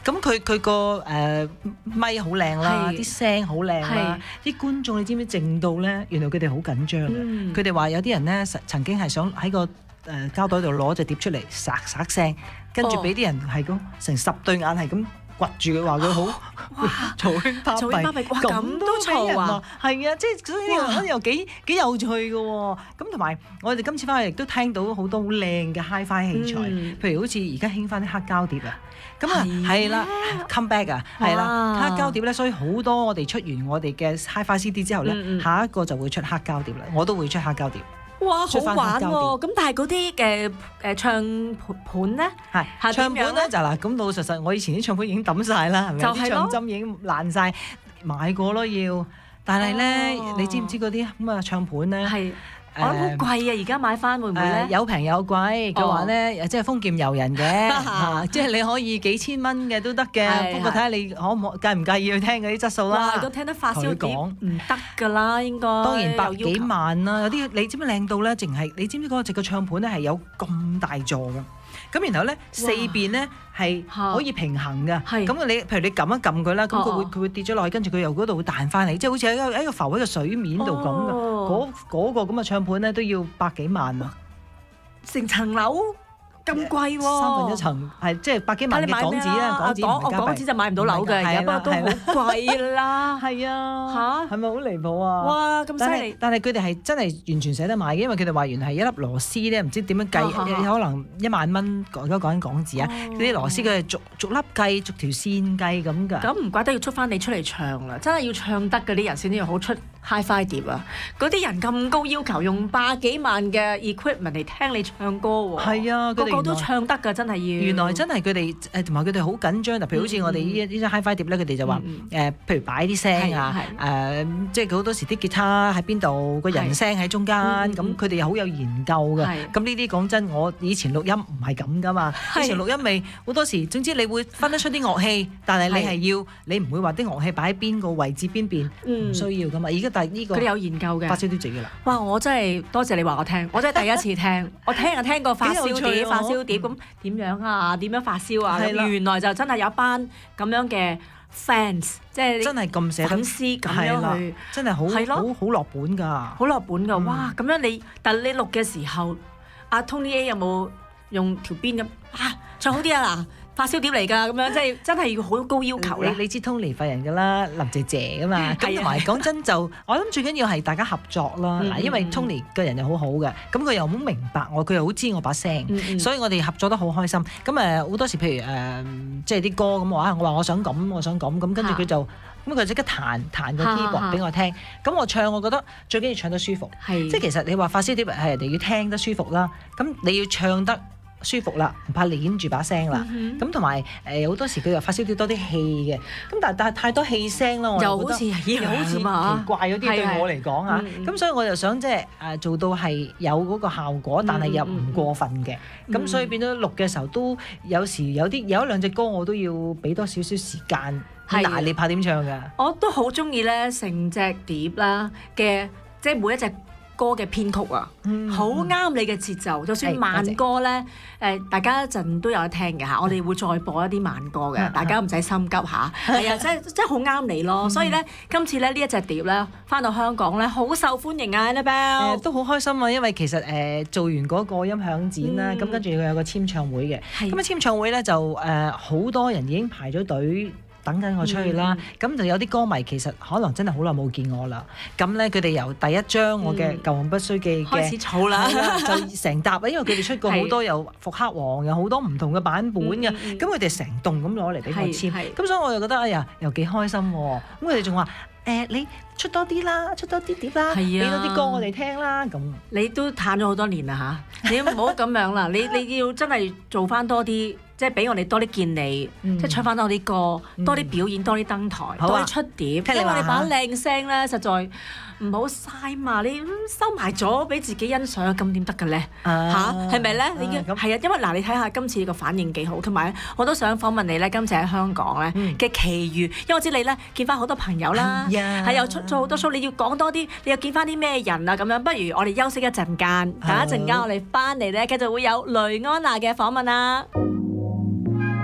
咁佢個咪好靚啦，啲聲好靚啦，啲觀眾你知唔知靜到咧？原來佢哋好緊張嘅，佢哋話有啲人咧曾經係想喺個膠袋度攞隻碟出嚟，沙沙聲，跟住俾啲人係咁成10對眼係咁掘住佢，話佢好嘈喧巴閉，咁都嘈啊！係啊，即係所以呢個可能又幾有趣嘅喎。咁同埋我哋今次翻去亦都聽到好多好靚嘅 Hi-Fi 器材，譬如好似而家興翻啲黑膠碟啊。咁啊，係啦 ，come back 啊，係啦，黑膠碟咧，所以好多我哋出完我哋嘅 Hi-Fi CD 之後咧，下一個就會出黑膠碟啦，我都會出黑膠碟。 哇，好玩喎！咁但係嗰啲唱盤咧， 係唱盤咧就嗱，咁老實，我以前啲唱盤已經抌晒啦，係咪？啲唱針已經爛晒，買過咯要。但係咧，你知唔知嗰啲咁啊唱盤咧？係。 我諗好貴啊！而家買翻會唔會咧？ 有平有貴，佢話咧即係豐儉由人嘅，即係你可以幾千蚊嘅都得嘅。不過睇下你可唔可介唔介意去聽嗰啲質素啦。 哇！都聽得發燒碟唔得㗎啦，應該。 當然百幾萬啦，有啲你知唔知靚到咧？淨係你知唔知嗰個唱盤咧係有咁大座㗎？咁然後咧四邊咧係可以平衡嘅，咁你譬如你撳一撳佢啦，咁佢會跌咗落去，跟住佢由嗰度會彈翻嚟，即係好似喺個浮喺個水面度咁嘅。嗰個咁嘅唱盤咧都要百幾萬啊， 成層樓咁貴喎 ，3分1層係即係百幾萬嘅港紙啦， 港紙就買唔到樓嘅，而家不過都好貴啦， 係啊，係咪好離譜啊？ 哇，咁犀利！ 但係佢哋係真係完全捨得買嘅，因為佢哋話原來係一粒螺絲咧，唔知點樣計，可能1萬蚊，而家講緊港紙啊，啲螺絲佢係逐粒計，逐條線計咁㗎。 咁唔怪得要出翻你出嚟唱啦，真係要唱得嗰啲人先至好出 Hi-Fi 碟啊！嗰啲人咁高要求，用百幾萬嘅 equipment 嚟聽你唱歌喎。 係啊， 個個都唱得㗎，真係要。 原來真係佢哋同埋佢哋好緊張。譬如好似我哋呢張 Hi-Fi 碟咧，佢哋就話譬如擺啲聲啊，即係好多時啲吉他喺邊度，個人聲喺中間，咁佢哋又好有研究嘅。咁呢啲講真，我以前錄音唔係咁㗎嘛。以前錄音咪好多時，總之你會分得出啲樂器，但係你唔會話啲樂器擺喺邊個位置邊邊，唔需要㗎嘛。而家但係呢個佢哋有研究嘅， 發燒碟自己啦。 哇！我真係多謝你話我聽，我真係第一次聽。我聽過發燒碟咁點樣啊？點樣發燒啊？原來就真係有一班咁樣嘅 fans， 即係真係咁捨得粉絲咁樣去， 真係好落本㗎， 好落本㗎。哇！咁樣但係你錄嘅時候，阿 Tony A 有冇用條邊咁唱好啲啊嗱？發燒碟嚟㗎，咁樣即係真係要好高要求咧。 你知 Tony 廢人㗎啦，林姐姐㗎嘛。咁同埋講真就，我諗最緊要係大家合作啦。嗱，因為 Tony 個人又好好嘅，咁佢又好明白我，佢又好知我把聲，所以我哋合作得好開心。咁好多時譬如即係啲歌咁我話我想咁，咁跟住佢就佢即刻彈個 keyboard 俾我聽。咁我唱，我覺得最緊要唱得舒服。即係其實你話發燒碟係人哋要聽得舒服啦，咁你要唱得舒服啦，唔怕攣住把聲啦。咁同埋好多時佢又發燒碟多啲氣嘅，咁但係太多氣聲啦，我又好似奇怪嗰啲對我嚟講啊。咁所以我就想即係做到係有嗰個效果，但係又唔過分嘅。咁所以變咗錄嘅時候都有時有一兩隻歌我都要俾多少少時間。嗱，你怕點唱㗎？ 我都好中意咧，成隻碟啦嘅，即係每一隻歌嘅編曲啊，好啱你嘅節奏。就算慢歌咧，大家一陣都有得聽嘅嚇，我哋會再播一啲慢歌嘅，大家唔使心急嚇。係啊，真係好啱你咯。所以咧，今次咧呢一隻碟咧，翻到香港咧，好受歡迎啊 Annabelle。 都好開心啊，因為其實做完嗰個音響展啦，咁跟住佢有個簽唱會嘅，咁簽唱會咧就好多人已經排咗隊。等緊我出去啦，咁就有啲歌迷其實可能真係好耐冇見我啦。咁咧佢哋由第一張我嘅舊夢不須記嘅開始儲啦， 就成沓，因為佢哋出過好多有復刻王，有好多唔同嘅版本嘅。咁佢哋成棟咁攞嚟俾我簽，咁所以我就覺得哎呀又幾開心喎。咁佢哋仲話你出多啲啦，出多啲碟啦，俾多啲歌我哋聽啦。咁你都嘆咗好多年啦嚇，你唔好咁樣啦，你要真係做翻多啲。即係俾我哋多啲見你，即係唱翻多啲歌，多啲表演，多啲登台，多啲出碟。因為我哋把靚聲咧，實在唔好嘥嘛，你收埋咗俾自己欣賞，咁點得嘅咧？係咪咧？係啊，因為嗱，你睇下今次個反應幾好，同埋我都想訪問你咧，今次喺香港咧嘅奇遇，因為我知你咧見翻好多朋友啦，係又出咗好多 show，你要講多啲，你又見翻啲咩人啊咁樣？不如我哋休息一陣間，等一陣間我哋翻嚟咧，繼續會有雷安娜嘅訪問啊！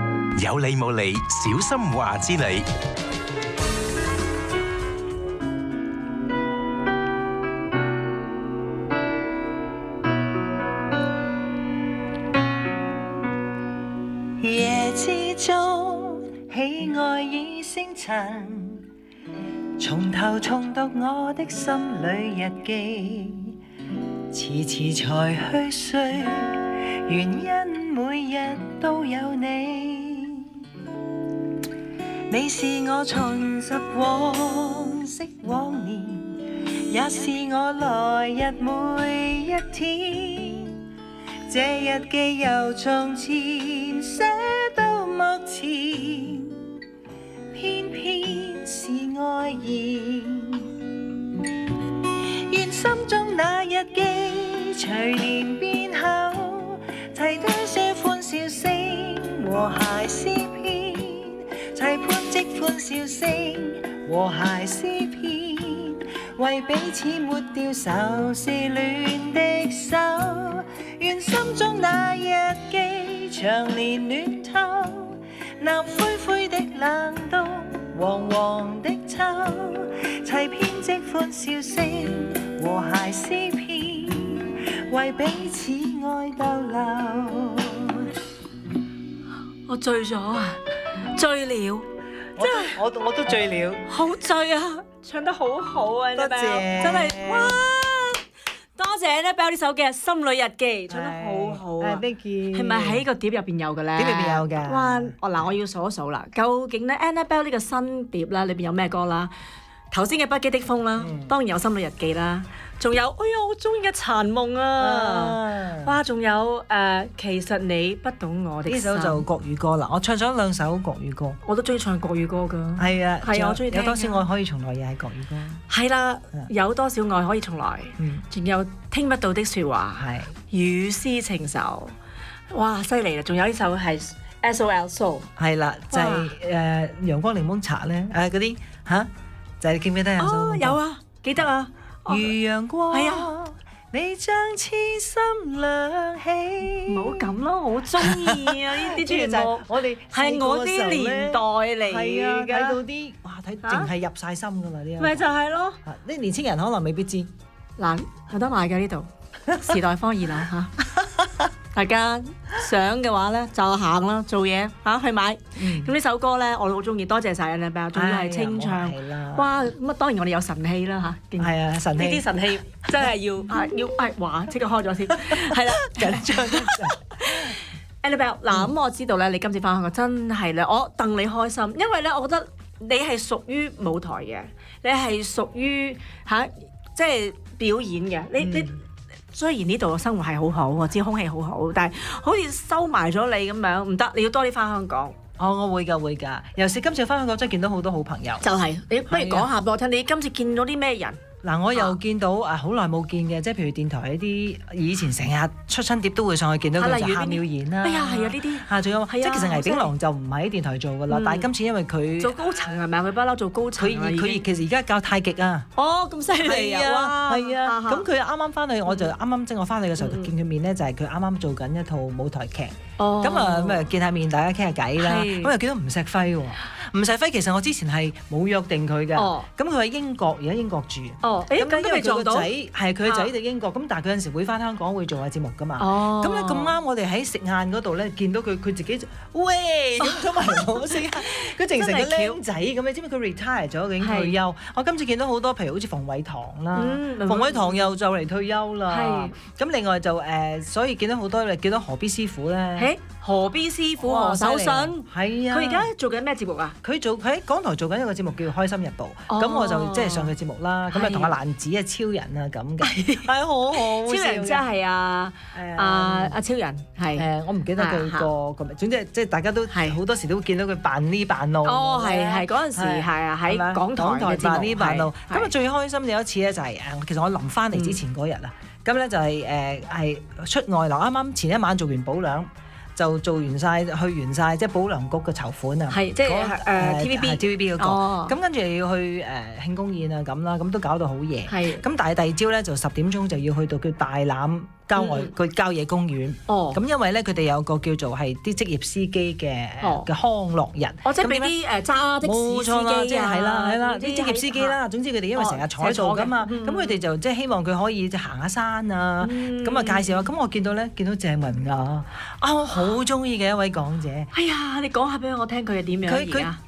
有理冇理，小心話之理。 夜之中，喜愛已星塵，從頭重讀我的心裏日記，遲遲才去睡，原因每日都有你。你是我重拾往昔往年，也是我來日每一天。這日記由從前寫到目前，偏偏是愛言。願心中那日記隨年變後，齊堆些歡笑聲和諧詩篇，齊伴即歡笑聲和諧詩篇，為彼此抹掉愁是亂的手。願心中那日記長年暖透，南灰灰的冷冬，黃黃的秋，齊編織歡笑聲和諧詩篇，為彼此愛逗留。 我醉咗啊！醉了，真係我都醉了， 好醉啊！唱得好好啊， 多謝， 真係哇！多謝咧，Annabelle 呢首嘅《心裏日記》唱得好好啊！ Thank you。 係咪喺個碟入邊有嘅咧？ 碟入邊有㗎。 哇！我要數一數啦，究竟咧 Annabelle 呢個新碟啦，裏邊有咩歌啦？頭先嘅《不羈的風》啦，當然有《心裏日記》啦，仲有哎呀我中意嘅《殘夢》啊！哇，仲有其實你不懂我的心。 呢首就國語歌啦，我唱咗2首國語歌。 我都中意唱國語歌㗎。 係啊， 係啊，我中意聽。 有多少愛可以重來又係國語歌。 係啦，有多少愛可以重來？仲有聽不到的説話，與詩情仇。哇，犀利啦！仲有呢首係 SOL Soul。係啦， 就係陽光檸檬茶咧，嗰啲嚇。就係記唔記得有首？ 有啊，記得啊。 如陽光， 係啊， 你將痴心亮起。 唔好咁咯，我好中意啊！呢啲全部我哋係我啲年代嚟㗎。 睇到啲哇，睇淨係入晒心㗎嘛呢。 咪就係咯。 啲年青人可能未必知。 嗱，有得買㗎呢度，時代科二樓嚇。大家想嘅話咧，就行啦，做嘢嚇去買。咁呢首歌咧，我好中意，多謝晒 Annabelle，仲要係清唱。哇！咁啊，當然我哋有神器啦嚇。 係啊，神器。 呢啲神器真係要話即刻開咗先。係啦， 緊張。 Annabelle，嗱咁我知道咧，你今次翻香港真係咧，我戥你開心，因為咧，我覺得你係屬於舞台嘅，你係屬於即係表演嘅，你。雖然呢度嘅生活係好好，我知空氣好好，但係好似收埋咗你咁樣，唔得，你要多啲翻香港。 我會㗎。尤其是今次翻香港真係見到好多好朋友。 就係，你不如講下俾我聽，你今次見到啲咩人？ 嗱，我又見到好耐冇見嘅，即係譬如電台呢啲以前成日出親碟都會上去見到佢就夏妙妍啦。 哎呀，係啊，呢啲。 仲有即係其實倪炳良就唔喺電台做㗎啦，但係今次因為佢做高層係咪？佢不嬲做高層。 佢其實而家教太極啊。 哦，咁犀利啊！ 係啊，咁佢啱啱翻去，我就啱啱即係我翻去嘅時候見佢面咧，就係佢啱啱做緊一套舞台劇。咁啊見下面，大家傾下偈啦。咁又見到吳錫輝喎。吳錫輝其實我之前係冇約定佢㗎。咁佢喺英國，而家英國住。 咁都未做到。 係佢個仔喺英國，咁但係佢有陣時會翻香港會做下節目㗎嘛。咁咧咁啱，我哋喺食晏嗰度咧見到佢自己喂咁埋我食晏，佢成個僆仔咁，你知唔知佢 retire 咗，已經退休。我今次見到好多，譬如好似馮偉棠啦，馮偉棠又就嚟退休啦。咁另外就所以見到好多，你見到何必師傅咧？ 何必師傅何守信？ 係啊。 佢而家做緊咩節目啊？ 佢喺港台做緊一個節目叫《開心日報》，咁我就即係上佢節目啦。咁啊同阿蘭子啊、超人啊咁嘅，係好好。 超人即係阿超人係我唔記得佢個名。總之即係大家都好多時都會見到佢扮呢扮路。 係嗰陣時係喺港台扮呢扮路。咁啊最開心有一次咧就係其實我臨翻嚟之前嗰日啊，咁咧就係出外流，啱啱前一晚做完保養。就做完晒，去完晒，即係保良局嘅籌款啊！ 係即係 TVB 嗰個。咁跟住又要去慶功宴啊咁啦，咁都搞到好夜。咁但係第二朝咧就10點鐘就要去到叫大欖郊外個郊野公園。 哦， 咁因為咧佢哋有個叫做係啲職業司機嘅康樂日， 即係俾啲揸的士司機係啦，啲職業司機啦。總之佢哋因為成日坐喺度噶嘛，咁佢哋就即係希望佢可以行下山啊，咁啊介紹下。咁我見到鄭文雅我好中意嘅一位港姐。 哎呀，你講下俾我聽佢係點樣而家？